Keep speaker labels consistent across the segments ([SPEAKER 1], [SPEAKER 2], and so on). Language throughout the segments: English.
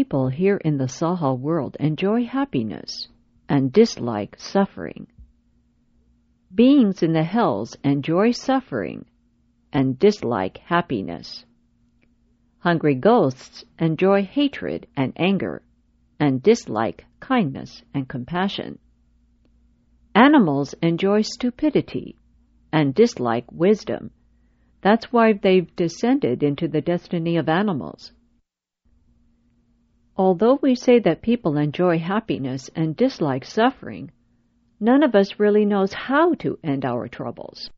[SPEAKER 1] people here in the Saha world enjoy happiness and dislike suffering. Beings in the hells enjoy suffering and dislike happiness. Hungry ghosts enjoy hatred and anger and dislike kindness and compassion. Animals enjoy stupidity and dislike wisdom. That's why they've descended into the destiny of animals. Although we say that people enjoy happiness and dislike suffering, none of us really knows how to end our troubles.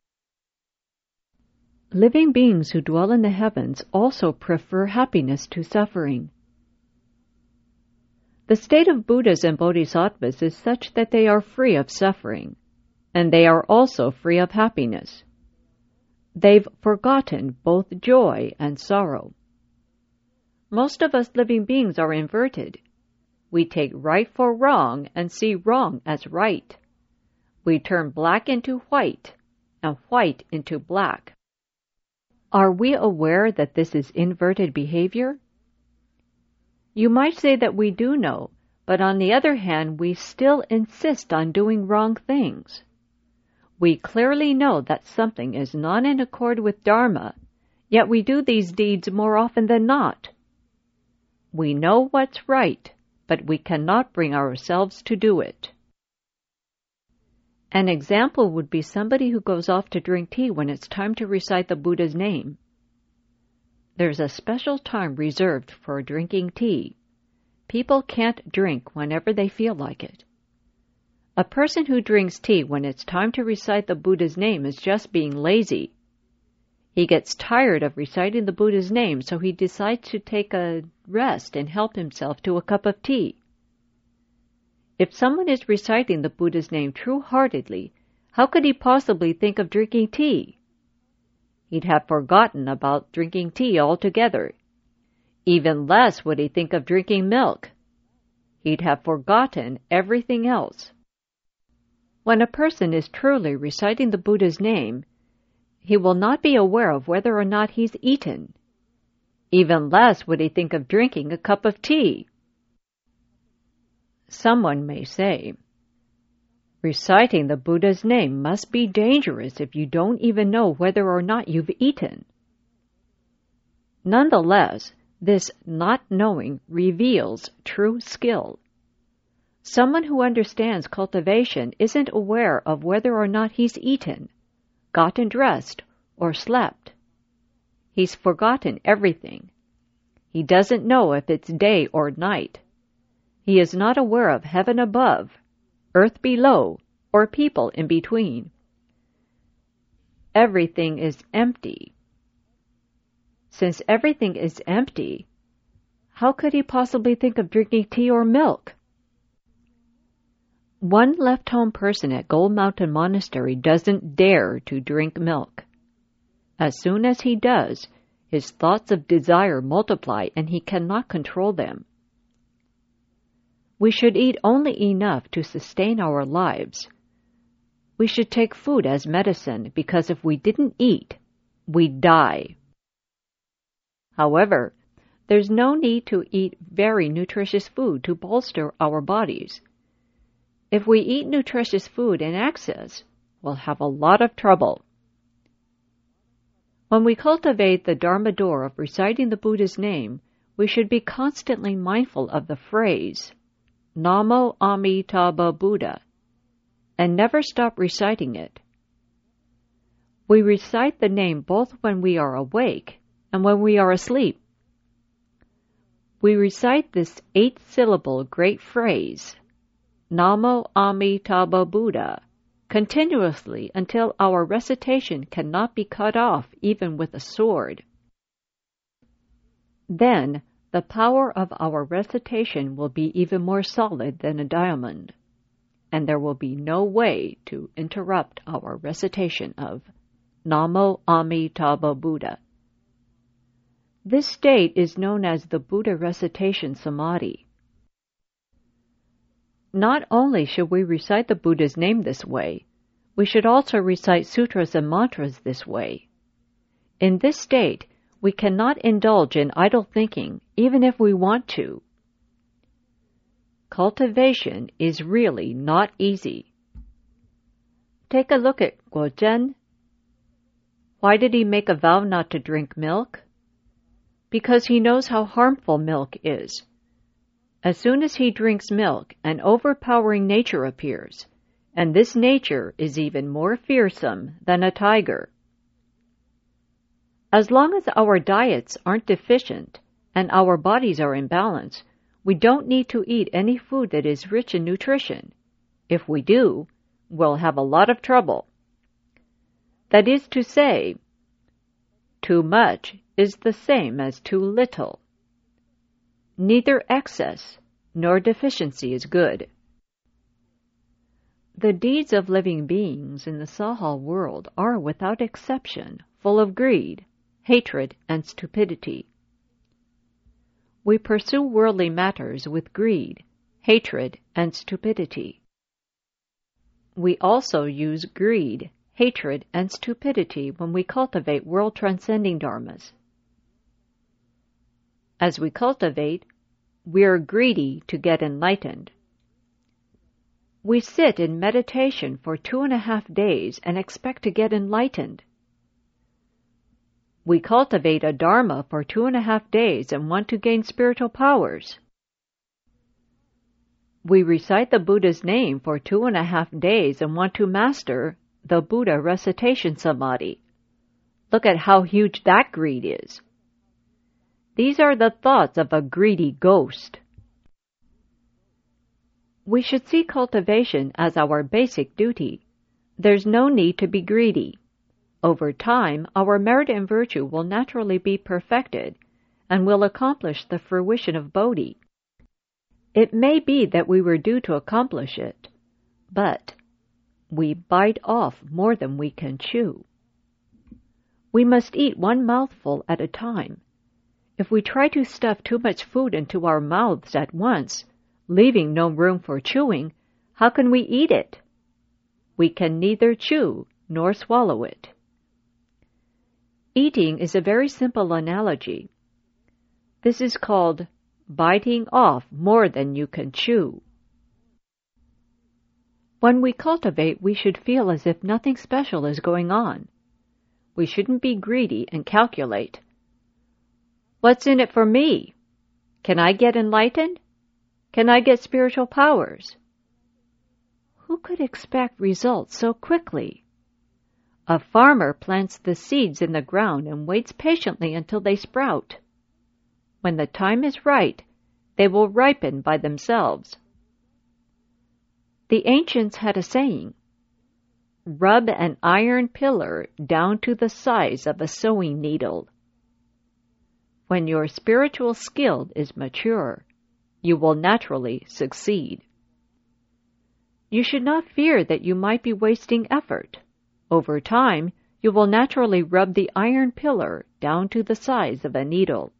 [SPEAKER 1] Living beings who dwell in the heavens also prefer happiness to suffering. The state of Buddhas and Bodhisattvas is such that they are free of suffering, and they are also free of happiness. They've forgotten both joy and sorrow. Most of us living beings are inverted. We take right for wrong and see wrong as right. We turn black into white and white into black. Are we aware that this is inverted behavior? You might say that we do know, but on the other hand, we still insist on doing wrong things. We clearly know that something is not in accord with Dharma, yet we do these deeds more often than not. We know what's right, but we cannot bring ourselves to do it. An example would be somebody who goes off to drink tea when it's time to recite the Buddha's name. There's a special time reserved for drinking tea. People can't drink whenever they feel like it. A person who drinks tea when it's time to recite the Buddha's name is just being lazy. He gets tired of reciting the Buddha's name, so he decides to take a rest and help himself to a cup of tea. If someone is reciting the Buddha's name true-heartedly, how could he possibly think of drinking tea? He'd have forgotten about drinking tea altogether. Even less would he think of drinking milk. He'd have forgotten everything else. When a person is truly reciting the Buddha's name, he will not be aware of whether or not he's eaten. Even less would he think of drinking a cup of tea. Someone may say, reciting the Buddha's name must be dangerous if you don't even know whether or not you've eaten. Nonetheless, this not knowing reveals true skill. Someone who understands cultivation isn't aware of whether or not he's eaten, gotten dressed, or slept. He's forgotten everything. He doesn't know if it's day or night. He is not aware of heaven above, earth below, or people in between. Everything is empty. Since everything is empty, how could he possibly think of drinking tea or milk? One left-home person at Gold Mountain Monastery doesn't dare to drink milk. As soon as he does, his thoughts of desire multiply and he cannot control them. We should eat only enough to sustain our lives. We should take food as medicine because if we didn't eat, we'd die. However, there's no need to eat very nutritious food to bolster our bodies. If we eat nutritious food in excess, we'll have a lot of trouble. When we cultivate the Dharma door of reciting the Buddha's name, we should be constantly mindful of the phrase, Namo Amitabha Buddha, and never stop reciting it. We recite the name both when we are awake and when we are asleep. We recite this 8-syllable great phrase, Namo Amitabha Buddha, continuously until our recitation cannot be cut off even with a sword. Then, the power of our recitation will be even more solid than a diamond, and there will be no way to interrupt our recitation of Namo Amitabha Buddha. This state is known as the Buddha recitation samadhi. Not only should we recite the Buddha's name this way, we should also recite sutras and mantras this way. In this state, we cannot indulge in idle thinking even if we want to. cultivation is really not easy. Take a look at Guo Zhen. Why did he make a vow not to drink milk? Because he knows how harmful milk is. As soon as he drinks milk, an overpowering nature appears, and this nature is even more fearsome than a tiger. As long as our diets aren't deficient and our bodies are in balance, we don't need to eat any food that is rich in nutrition. If we do, we'll have a lot of trouble. That is to say, too much is the same as too little. Neither excess nor deficiency is good. The deeds of living beings in the Sahal world are, without exception, full of greed, hatred, and stupidity. We pursue worldly matters with greed, hatred, and stupidity. We also use greed, hatred, and stupidity when we cultivate world-transcending dharmas. As we cultivate, we are greedy to get enlightened. We sit in meditation for 2.5 days and expect to get enlightened. We cultivate a dharma for 2.5 days and want to gain spiritual powers. We recite the Buddha's name for 2.5 days and want to master the Buddha recitation samadhi. Look at how huge that greed is. These are the thoughts of a greedy ghost. We should see cultivation as our basic duty. There's no need to be greedy. Over time, our merit and virtue will naturally be perfected and will accomplish the fruition of Bodhi. It may be that we were due to accomplish it, but we bite off more than we can chew. We must eat one mouthful at a time. If we try to stuff too much food into our mouths at once, leaving no room for chewing, how can we eat it? We can neither chew nor swallow it. Eating is a very simple analogy. This is called biting off more than you can chew. When we cultivate, we should feel as if nothing special is going on. We shouldn't be greedy and calculate. What's in it for me? Can I get enlightened? Can I get spiritual powers? Who could expect results so quickly? A farmer plants the seeds in the ground and waits patiently until they sprout. When the time is right, they will ripen by themselves. The ancients had a saying, "Rub an iron pillar down to the size of a sewing needle." When your spiritual skill is mature, you will naturally succeed. You should not fear that you might be wasting effort. Over time, you will naturally rub the iron pillar down to the size of a needle.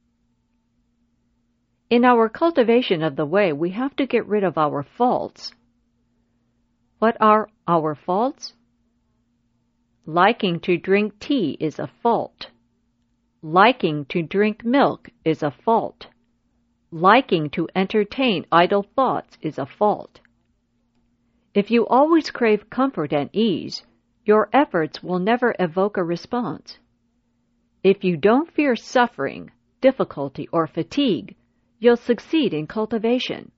[SPEAKER 1] In our cultivation of the way, we have to get rid of our faults. What are our faults? Liking to drink tea is a fault. Liking to drink milk is a fault. Liking to entertain idle thoughts is a fault. If you always crave comfort and ease, your efforts will never evoke a response. If you don't fear suffering, difficulty, or fatigue, you'll succeed in cultivation.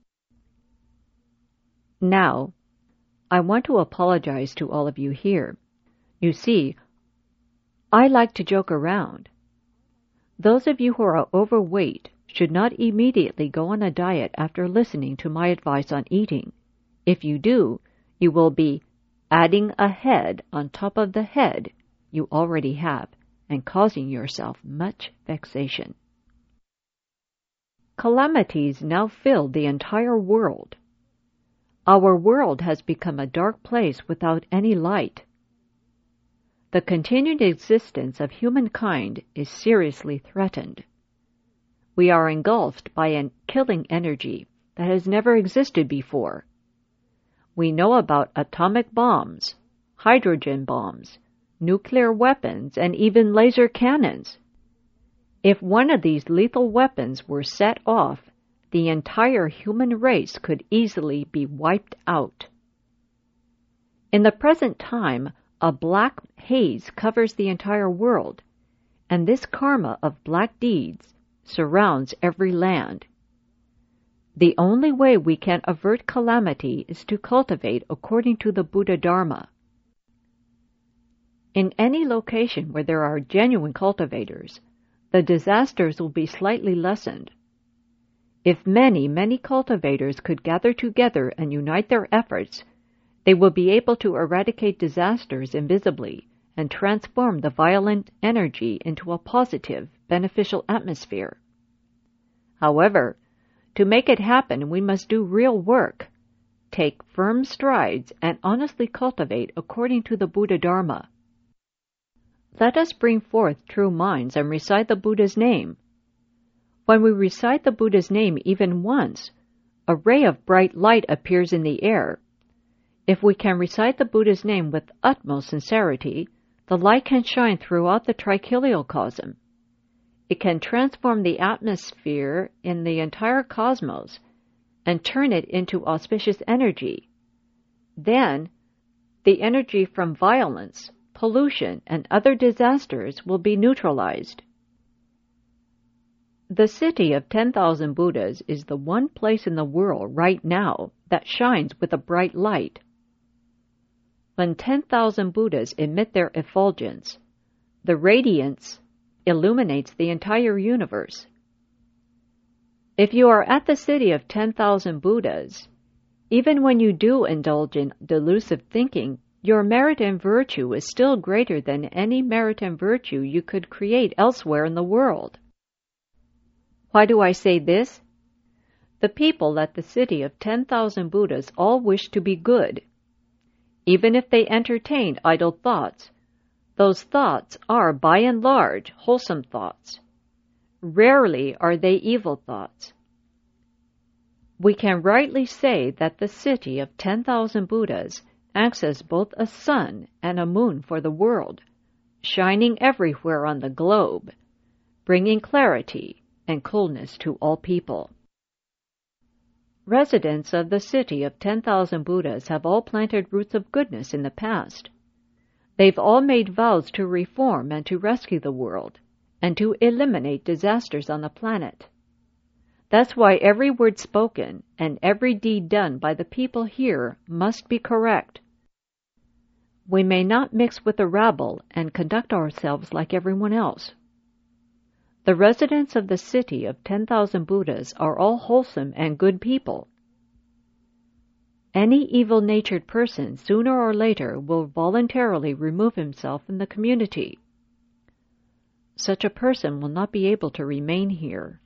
[SPEAKER 1] Now, I want to apologize to all of you here. You see, I like to joke around. Those of you who are overweight should not immediately go on a diet after listening to my advice on eating. If you do, you will be adding a head on top of the head you already have and causing yourself much vexation. Calamities now fill the entire world. Our world has become a dark place without any light. The continued existence of humankind is seriously threatened. We are engulfed by a killing energy that has never existed before. We know about atomic bombs, hydrogen bombs, nuclear weapons, and even laser cannons. If one of these lethal weapons were set off, the entire human race could easily be wiped out. In the present time, a black haze covers the entire world, and this karma of black deeds surrounds every land. The only way we can avert calamity is to cultivate according to the Buddha Dharma. In any location where there are genuine cultivators, the disasters will be slightly lessened. If many, many cultivators could gather together and unite their efforts, they will be able to eradicate disasters invisibly and transform the violent energy into a positive, beneficial atmosphere. However, to make it happen, we must do real work, take firm strides, and honestly cultivate according to the Buddha Dharma. Let us bring forth true minds and recite the Buddha's name. When we recite the Buddha's name even once, a ray of bright light appears in the air. If we can recite the Buddha's name with utmost sincerity, the light can shine throughout the trichiliocosm. It can transform the atmosphere in the entire cosmos and turn it into auspicious energy. Then, the energy from violence, pollution, and other disasters will be neutralized. The city of 10,000 Buddhas is the one place in the world right now that shines with a bright light. When 10,000 Buddhas emit their effulgence, the radiance illuminates the entire universe. If you are at the city of 10,000 Buddhas, even when you do indulge in delusive thinking, your merit and virtue is still greater than any merit and virtue you could create elsewhere in the world. Why do I say this? The people at the city of 10,000 Buddhas all wish to be good. Even if they entertain idle thoughts, those thoughts are, by and large, wholesome thoughts. Rarely are they evil thoughts. We can rightly say that the city of 10,000 Buddhas acts as both a sun and a moon for the world, shining everywhere on the globe, bringing clarity and coolness to all people. Residents of the city of 10,000 Buddhas have all planted roots of goodness in the past. They've all made vows to reform and to rescue the world, and to eliminate disasters on the planet. That's why every word spoken and every deed done by the people here must be correct. We may not mix with the rabble and conduct ourselves like everyone else. The residents of the city of 10,000 Buddhas are all wholesome and good people. Any evil-natured person, sooner or later, will voluntarily remove himself from the community. Such a person will not be able to remain here.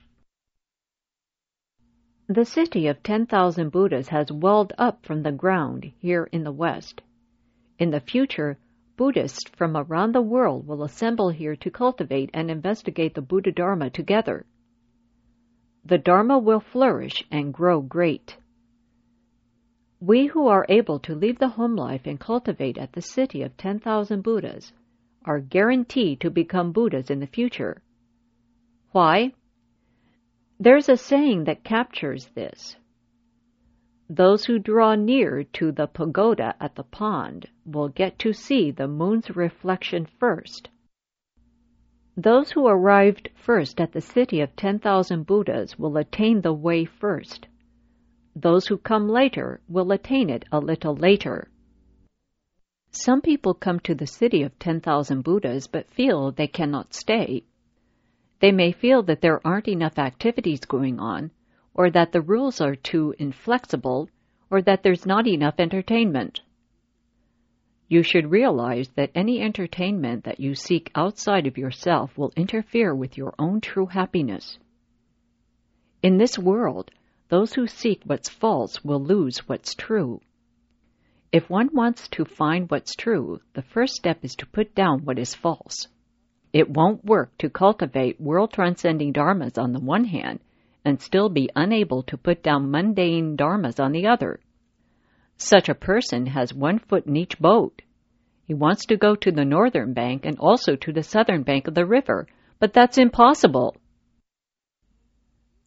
[SPEAKER 1] The city of 10,000 Buddhas has welled up from the ground here in the West. In the future, Buddhists from around the world will assemble here to cultivate and investigate the Buddha Dharma together. The Dharma will flourish and grow great. We who are able to leave the home life and cultivate at the city of 10,000 Buddhas are guaranteed to become Buddhas in the future. Why? There's a saying that captures this. Those who draw near to the pagoda at the pond will get to see the moon's reflection first. Those who arrived first at the city of 10,000 Buddhas will attain the way first. Those who come later will attain it a little later. Some people come to the city of 10,000 Buddhas but feel they cannot stay. They may feel that there aren't enough activities going on, or that the rules are too inflexible, or that there's not enough entertainment. You should realize that any entertainment that you seek outside of yourself will interfere with your own true happiness. In this world, those who seek what's false will lose what's true. If one wants to find what's true, the first step is to put down what is false. It won't work to cultivate world-transcending dharmas on the one hand and still be unable to put down mundane dharmas on the other. Such a person has one foot in each boat. He wants to go to the northern bank and also to the southern bank of the river, but that's impossible.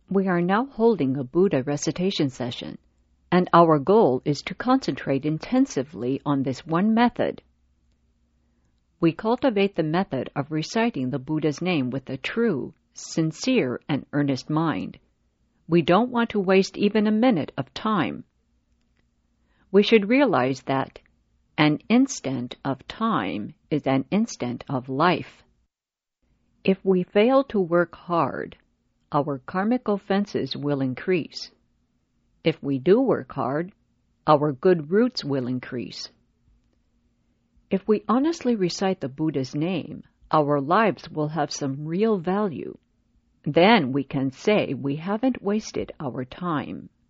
[SPEAKER 1] We are now holding a Buddha recitation session, and our goal is to concentrate intensively on this one method. We cultivate the method of reciting the Buddha's name with a true, sincere, and earnest mind. We don't want to waste even a minute of time. We should realize that an instant of time is an instant of life. If we fail to work hard, our karmic offenses will increase. If we do work hard, our good roots will increase. If we honestly recite the Buddha's name, our lives will have some real value. Then we can say we haven't wasted our time.